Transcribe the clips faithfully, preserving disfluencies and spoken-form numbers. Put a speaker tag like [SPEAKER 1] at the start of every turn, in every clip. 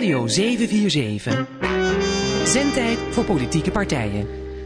[SPEAKER 1] Radio zeven vier zeven. Zendtijd voor politieke partijen.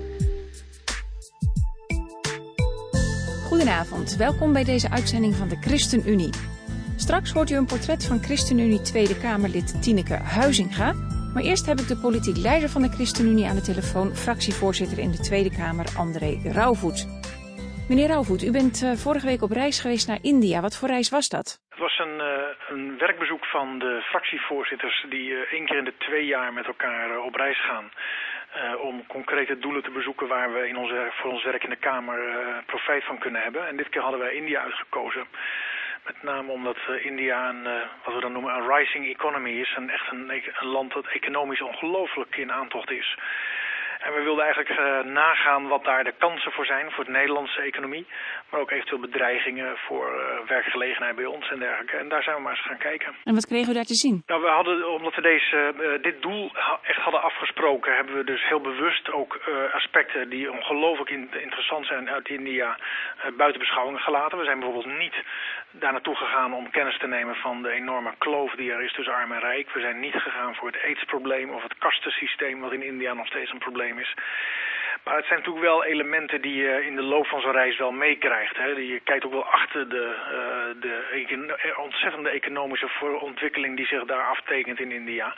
[SPEAKER 2] Goedenavond, welkom bij deze uitzending van de ChristenUnie. Straks hoort u een portret van ChristenUnie Tweede Kamerlid Tineke Huizinga. Maar eerst heb ik de politiek leider van de ChristenUnie aan de telefoon, fractievoorzitter in de Tweede Kamer, André Rauwvoet. Meneer Rauwvoet, u bent uh, vorige week op reis geweest naar India. Wat voor reis was dat?
[SPEAKER 3] Het was een, uh, een werkbezoek van de fractievoorzitters die uh, één keer in de twee jaar met elkaar uh, op reis gaan. Uh, om concrete doelen te bezoeken waar we in onze, voor ons werk in de Kamer uh, profijt van kunnen hebben. En dit keer hadden wij India uitgekozen. Met name omdat uh, India een, uh, wat we dan noemen een rising economy is. Een, echt een, een land dat economisch ongelooflijk in aantocht is. En we wilden eigenlijk uh, nagaan wat daar de kansen voor zijn voor de Nederlandse economie. Maar ook eventueel bedreigingen voor uh, werkgelegenheid bij ons en dergelijke. En daar zijn we maar eens gaan kijken.
[SPEAKER 2] En wat kregen we daar te zien?
[SPEAKER 3] Nou, we hadden, omdat we deze, uh, dit doel echt hadden afgesproken, hebben we dus heel bewust ook uh, aspecten die ongelooflijk in, interessant zijn uit India uh, buiten beschouwing gelaten. We zijn bijvoorbeeld niet daar naartoe gegaan om kennis te nemen van de enorme kloof die er is tussen arm en rijk. We zijn niet gegaan voor het aidsprobleem of het kastensysteem wat in India nog steeds een probleem is. Maar het zijn natuurlijk wel elementen die je in de loop van zo'n reis wel meekrijgt. Hè. Je kijkt ook wel achter de, uh, de ontzettende economische ontwikkeling die zich daar aftekent in India.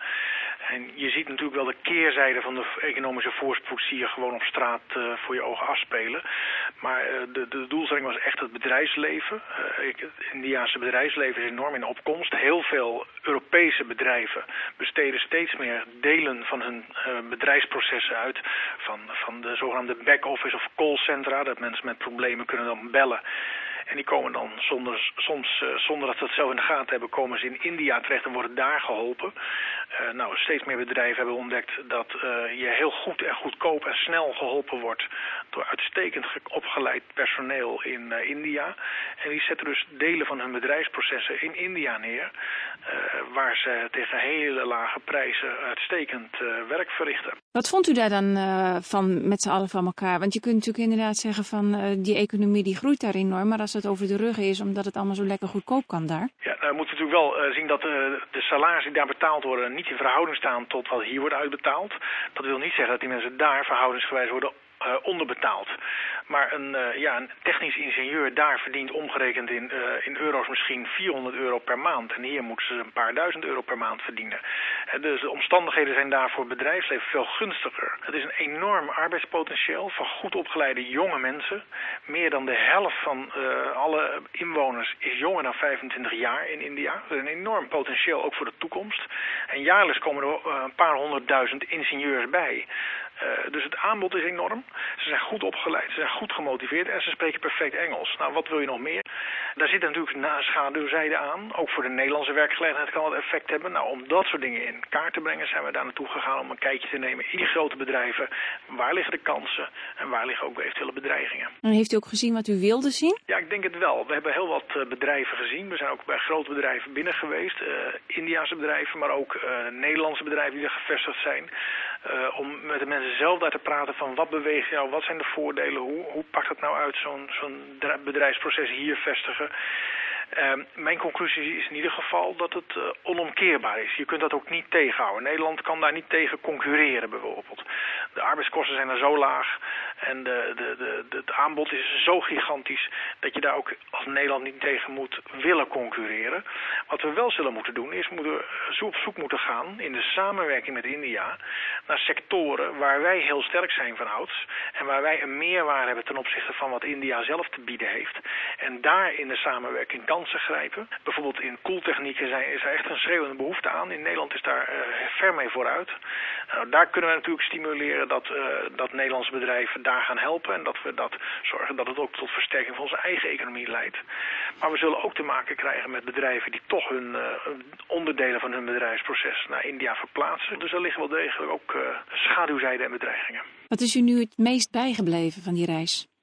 [SPEAKER 3] En je ziet natuurlijk wel de keerzijde van de economische voorspoed zie je gewoon op straat uh, voor je ogen afspelen. Maar uh, de, de doelstelling was echt het bedrijfsleven. Uh, het Indiaanse bedrijfsleven is enorm in opkomst. Heel veel Europese bedrijven besteden steeds meer delen van hun uh, bedrijfsprocessen uit. Van, van de zogenaamde back-office of callcentra, dat mensen met problemen kunnen dan bellen. En die komen dan zonder, soms, uh, zonder dat ze het zelf in de gaten hebben, komen ze in India terecht en worden daar geholpen. Uh, nou, steeds meer bedrijven hebben ontdekt dat uh, je heel goed en goedkoop en snel geholpen wordt door uitstekend opgeleid personeel in uh, India. En die zetten dus delen van hun bedrijfsprocessen in India neer, uh, waar ze tegen hele lage prijzen uitstekend uh, werk verrichten.
[SPEAKER 2] Wat vond u daar dan uh, van met z'n allen van elkaar? Want je kunt natuurlijk inderdaad zeggen van uh, die economie die groeit daar enorm, maar als het over de rug is omdat het allemaal zo lekker goedkoop kan daar?
[SPEAKER 3] Ja, nou, we moeten natuurlijk wel uh, zien dat uh, de salarissen die daar betaald worden niet in verhouding staan tot wat hier wordt uitbetaald. Dat wil niet zeggen dat die mensen daar verhoudingsgewijs worden Uh, onderbetaald. Maar een, uh, ja, een technisch ingenieur daar verdient omgerekend in, uh, in euro's misschien vierhonderd euro per maand. En hier moeten ze een paar duizend euro per maand verdienen. Uh, dus de omstandigheden zijn daar voor het bedrijfsleven veel gunstiger. Het is een enorm arbeidspotentieel van goed opgeleide jonge mensen. Meer dan de helft van uh, alle inwoners is jonger dan vijfentwintig jaar in India. Dat is een enorm potentieel ook voor de toekomst. En jaarlijks komen er uh, een paar honderdduizend ingenieurs bij. Uh, dus het aanbod is enorm. Ze zijn goed opgeleid, ze zijn goed gemotiveerd en ze spreken perfect Engels. Nou, wat wil je nog meer? Daar zit natuurlijk een schaduwzijde aan. Ook voor de Nederlandse werkgelegenheid kan het effect hebben. Nou, om dat soort dingen in kaart te brengen zijn we daar naartoe gegaan om een kijkje te nemen in die grote bedrijven. Waar liggen de kansen en waar liggen ook eventuele bedreigingen?
[SPEAKER 2] En heeft u ook gezien wat u wilde zien?
[SPEAKER 3] Ja, ik denk het wel. We hebben heel wat uh, bedrijven gezien. We zijn ook bij grote bedrijven binnen geweest. Uh, Indiase bedrijven, maar ook uh, Nederlandse bedrijven die er gevestigd zijn. Uh, om met de mensen zelf daar te praten van wat beweegt jou, wat zijn de voordelen, hoe, hoe pakt het nou uit zo'n, zo'n bedrijfsproces hier vestigen. Uh, mijn conclusie is in ieder geval dat het uh, onomkeerbaar is. Je kunt dat ook niet tegenhouden. Nederland kan daar niet tegen concurreren bijvoorbeeld. De arbeidskosten zijn er zo laag en de, de, de, de, het aanbod is zo gigantisch dat je daar ook als Nederland niet tegen moet willen concurreren. Wat we wel zullen moeten doen is moeten we op zoek moeten gaan in de samenwerking met India naar sectoren waar wij heel sterk zijn van ouds en waar wij een meerwaarde hebben ten opzichte van wat India zelf te bieden heeft. En daar in de samenwerking kansen grijpen. Bijvoorbeeld in koeltechnieken zijn, is er echt een schreeuwende behoefte aan. In Nederland is daar uh, ver mee vooruit. Nou, daar kunnen we natuurlijk stimuleren dat, uh, dat Nederlandse bedrijven daar gaan helpen en dat we dat zorgen dat het ook tot versterking van onze eigen economie leidt. Maar we zullen ook te maken krijgen met bedrijven die toch hun uh, onderdelen van hun bedrijfsproces naar India verplaatsen. Dus er liggen wel degelijk ook uh, schaduwzijden en bedreigingen.
[SPEAKER 2] Wat is u nu het meest bijgebleven van die reis?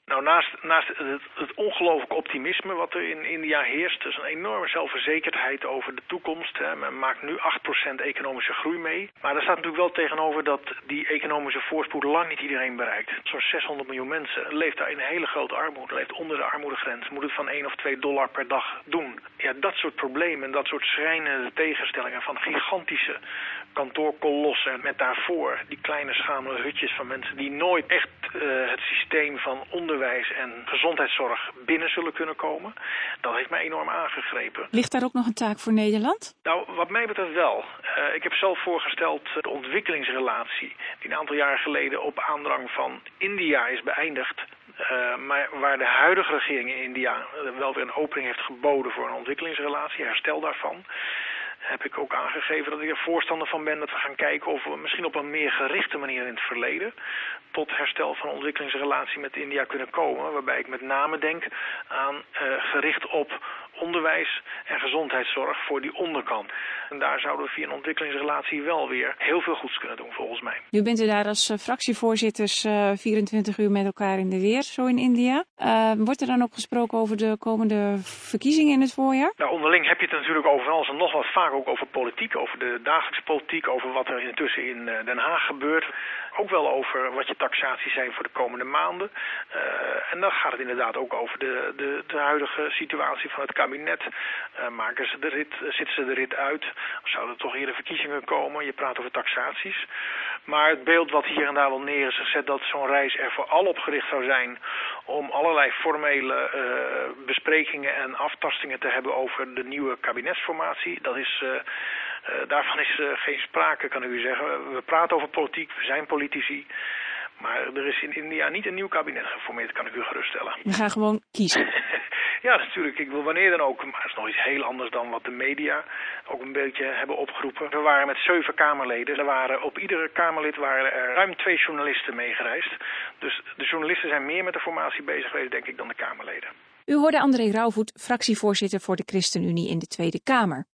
[SPEAKER 3] Nou, naast, naast het, het ongelooflijk optimisme wat er in India heerst, dus een enorme zelfverzekerdheid over de toekomst. Hè. Men maakt nu acht procent economische groei mee. Maar daar staat natuurlijk wel tegenover dat die economische voorspoed lang niet iedereen bereikt. Zo'n zeshonderd miljoen mensen leeft daar in hele grote armoede, leeft onder de armoedegrens, moet het van één of twee dollar per dag doen. Ja, dat soort problemen, dat soort schrijnende tegenstellingen van gigantische kantoorkolossen met daarvoor die kleine schamele hutjes van mensen die nooit echt uh, het systeem van onderwijs en gezondheidszorg binnen zullen kunnen komen. Dat heeft mij enorm aangegrepen.
[SPEAKER 2] Ligt daar ook nog een taak voor Nederland?
[SPEAKER 3] Nou, wat mij betreft wel. Uh, ik heb zelf voorgesteld de ontwikkelingsrelatie die een aantal jaren geleden op aandrang van India is beëindigd. Uh, maar waar de huidige regering in India wel weer een opening heeft geboden voor een ontwikkelingsrelatie, herstel daarvan, heb ik ook aangegeven dat ik er voorstander van ben dat we gaan kijken of we misschien op een meer gerichte manier in het verleden tot herstel van een ontwikkelingsrelatie met India kunnen komen. Waarbij ik met name denk aan uh, gericht op onderwijs en gezondheidszorg voor die onderkant. En daar zouden we via een ontwikkelingsrelatie wel weer heel veel goeds kunnen doen volgens mij.
[SPEAKER 2] Nu bent u daar als uh, fractievoorzitters uh, vierentwintig uur met elkaar in de weer, zo in India. Uh, wordt er dan ook gesproken over de komende verkiezingen in het voorjaar?
[SPEAKER 3] Nou, onderling heb je het natuurlijk over alles en nog wat vaak ook over politiek, over de dagelijkse politiek, over wat er intussen in uh, Den Haag gebeurt. Ook wel over wat je taxaties zijn voor de komende maanden. Uh, en dan gaat het inderdaad ook over de, de, de huidige situatie van het kabinet. Uh, maken ze de rit, zitten ze de rit uit? Of zouden er toch eerder verkiezingen komen? Je praat over taxaties. Maar het beeld wat hier en daar wel neer is gezet dat zo'n reis er vooral op gericht zou zijn om allerlei formele uh, besprekingen en aftastingen te hebben over de nieuwe kabinetsformatie. Dat is... Uh, Uh, daarvan is uh, geen sprake, kan ik u zeggen. We praten over politiek, we zijn politici. Maar er is in India niet een nieuw kabinet geformeerd, kan ik u geruststellen.
[SPEAKER 2] We gaan gewoon kiezen.
[SPEAKER 3] Ja, natuurlijk. Ik wil wanneer dan ook. Maar het is nog iets heel anders dan wat de media ook een beetje hebben opgeroepen. We waren met zeven Kamerleden. Er waren, op iedere Kamerlid waren er ruim twee journalisten meegereisd. Dus de journalisten zijn meer met de formatie bezig geweest, denk ik, dan de Kamerleden.
[SPEAKER 2] U hoorde André Rauwvoet, fractievoorzitter voor de ChristenUnie in de Tweede Kamer.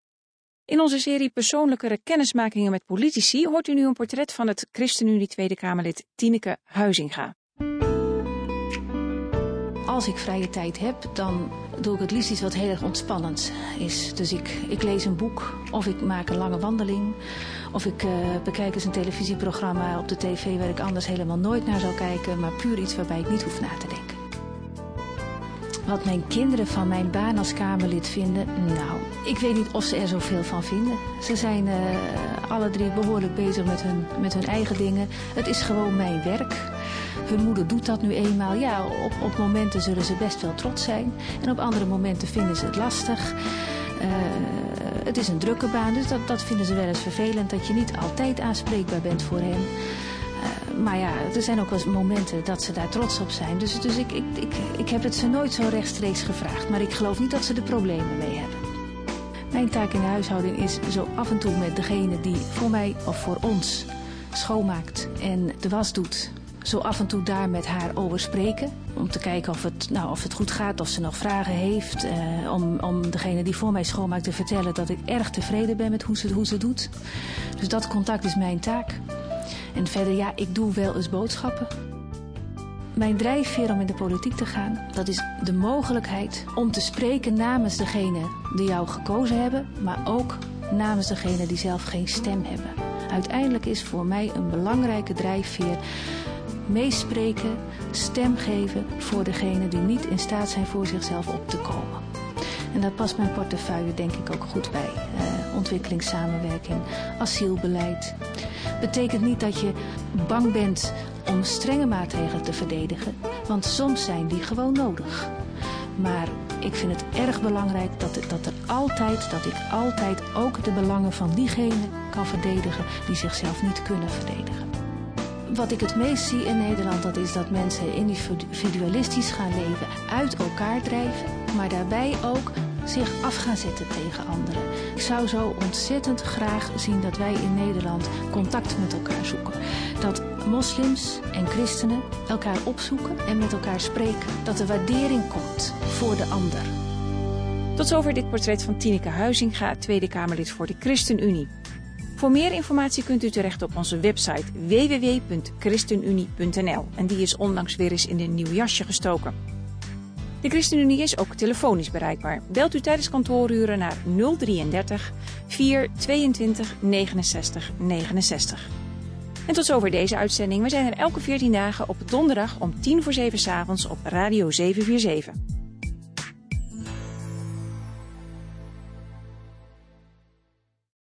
[SPEAKER 2] In onze serie persoonlijkere kennismakingen met politici hoort u nu een portret van het ChristenUnie Tweede Kamerlid Tineke Huizinga.
[SPEAKER 4] Als ik vrije tijd heb, dan doe ik het liefst iets wat heel erg ontspannend is. Dus ik, ik lees een boek, of ik maak een lange wandeling, of ik uh, bekijk eens een televisieprogramma op de tv waar ik anders helemaal nooit naar zou kijken, maar puur iets waarbij ik niet hoef na te denken. Wat mijn kinderen van mijn baan als Kamerlid vinden, nou, ik weet niet of ze er zoveel van vinden. Ze zijn uh, alle drie behoorlijk bezig met hun, met hun eigen dingen. Het is gewoon mijn werk. Hun moeder doet dat nu eenmaal. Ja, op, op momenten zullen ze best wel trots zijn. En op andere momenten vinden ze het lastig. Uh, het is een drukke baan, dus dat, dat vinden ze wel eens vervelend. Dat je niet altijd aanspreekbaar bent voor hen. Uh, maar ja, er zijn ook wel eens momenten dat ze daar trots op zijn. Dus, dus ik, ik, ik, ik heb het ze nooit zo rechtstreeks gevraagd. Maar ik geloof niet dat ze er problemen mee hebben. Mijn taak in de huishouding is zo af en toe met degene die voor mij of voor ons schoonmaakt en de was doet, zo af en toe daar met haar over spreken. Om te kijken of het, nou, of het goed gaat, of ze nog vragen heeft. Uh, om, om degene die voor mij schoonmaakt te vertellen dat ik erg tevreden ben met hoe ze, hoe ze doet. Dus dat contact is mijn taak. En verder, ja, ik doe wel eens boodschappen. Mijn drijfveer om in de politiek te gaan, dat is de mogelijkheid om te spreken namens degene die jou gekozen hebben, maar ook namens degene die zelf geen stem hebben. Uiteindelijk is voor mij een belangrijke drijfveer meespreken, stem geven voor degenen die niet in staat zijn voor zichzelf op te komen. En dat past mijn portefeuille denk ik ook goed bij. Uh, ontwikkelingssamenwerking, asielbeleid. Betekent niet dat je bang bent om strenge maatregelen te verdedigen, want soms zijn die gewoon nodig. Maar ik vind het erg belangrijk dat, dat, er altijd, dat ik altijd ook de belangen van diegenen kan verdedigen die zichzelf niet kunnen verdedigen. Wat ik het meest zie in Nederland, dat is dat mensen individualistisch gaan leven, uit elkaar drijven, maar daarbij ook zich af gaan zetten tegen anderen. Ik zou zo ontzettend graag zien dat wij in Nederland contact met elkaar zoeken. Dat moslims en christenen elkaar opzoeken en met elkaar spreken. Dat er waardering komt voor de ander.
[SPEAKER 2] Tot zover dit portret van Tineke Huizinga, Tweede Kamerlid voor de ChristenUnie. Voor meer informatie kunt u terecht op onze website w w w punt christenunie punt n l en die is onlangs weer eens in een nieuw jasje gestoken. De ChristenUnie is ook telefonisch bereikbaar. Belt u tijdens kantooruren naar nul drieëndertig, vier tweeëntwintig, negenenzestig, negenenzestig. En tot zover deze uitzending. We zijn er elke veertien dagen op donderdag om tien voor zeven 's avonds op Radio zeven vier zeven.